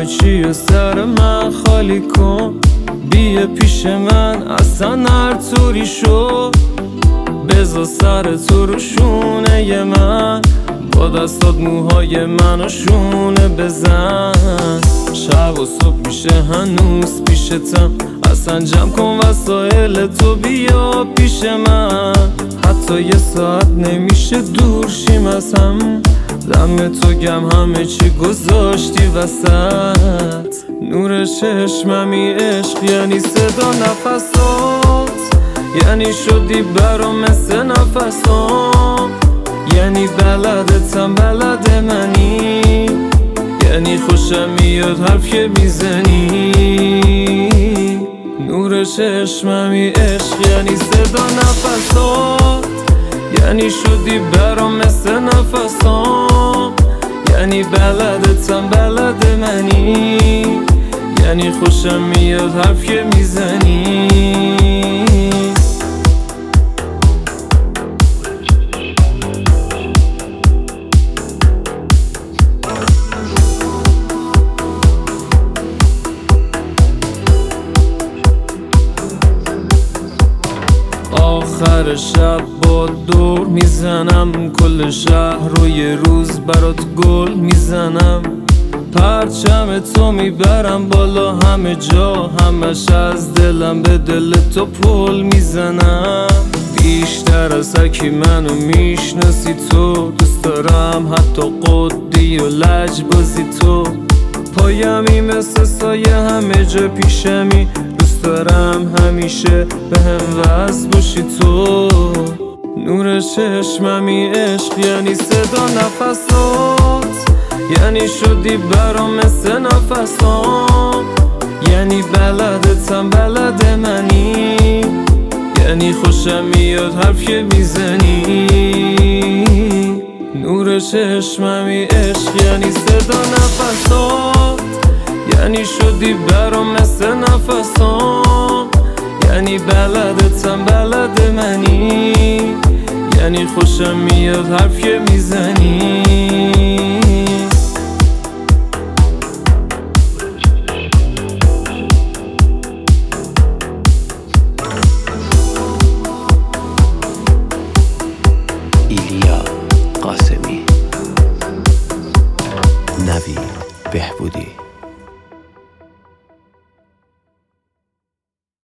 همه چی سر من خالی کن، بیا پیش من اصلا هر طوری شد، بذار سر تو رو شونه من، با دستات موهای منو شونه بزن. شب و صبح میشه هنوز پیشتم، اصلا جمع کن وسایل تو بیا پیش من، حتی یه ساعت نمیشه دور شیم از هم، دم تو گم همه چی گذاشتی وسط. نور چشممی عشق یعنی صدا نفسات، یعنی شدی برام مثل نفسام، یعنی بلدتم بلد منی، یعنی خوشم میاد حرف که میزنی. نور چشممی عشق یعنی صدا نفسات، یعنی شدی برام مثل نفسام، یعنی بلدتم بلد منی، یعنی خوشم میاد حرف که میزنی. آخر شب با دور میزنم، کل شهر رو یه روز برات گل میزنم، پرچم تو میبرم بالا همه جا، همش از دلم به دل تو پل میزنم. بیشتر از هرکی منو میشناسی تو، دوست دارم حتی قدی و لجبازی تو، پایمی مثل سایه همه جا پیشمی، دوست دارم همیشه به هم وصل باشی تو. نور چشممی عشق یعنی صدا نفسات، یعنی شدی برام مثل نفسام، یعنی بلدتم بلد منی، یعنی خوشم میاد حرف که میزنی. نور چشممی عشق یعنی صدا نفسات، یعنی شدی برام مثل نفسام، یعنی بلدتم بلد منی، یعنی خوشم میاد حرف که میزنی.